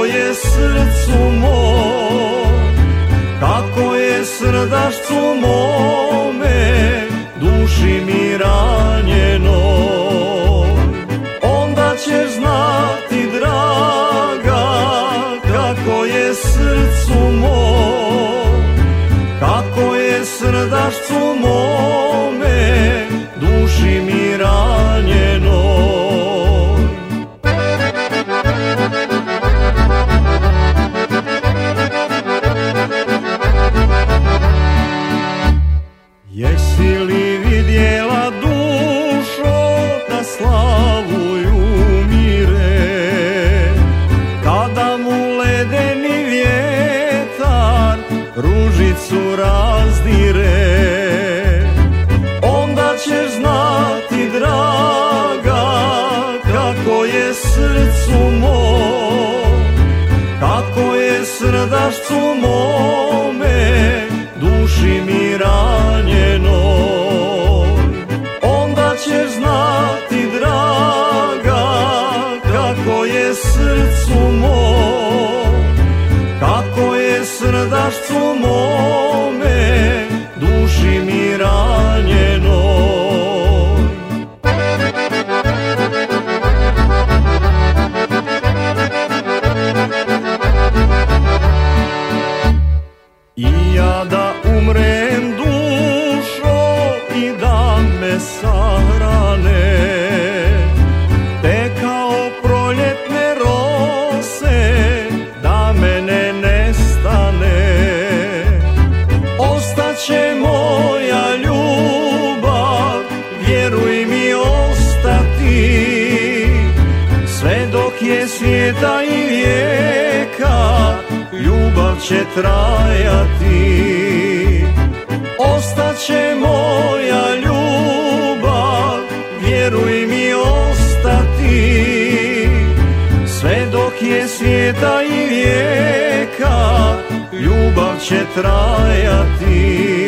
je srcu mom, kako je srdašcu mome, duši mi ranjeno. Onda ćeš znati, draga, kako je srcu mom, kako je srdašcu mome, duši mi ranjeno. Jesi li vidjela, dušo, da slavuju mire, kada mu ledeni vjetar ružicu razdire? Onda ćeš znati, draga, kako je srcu mom, kako je srdašcu mome, duši mi ranjeno. Onda ćeš znati, draga, kako je srcu mom, kako je srdašcu mome, duši mi ranjeno. I ja da umrem, dušo, i da me sahrane, te kao proljetne rose, da mene nestane. Ostaće moja ljubav, vjeruj mi, ostati, sve dok je svijeta i vijeka, ljubav će trajati. Ostaće moja ljubav, vjeruj mi, ostati, sve dok je svijeta i vijeka, ljubav će trajati.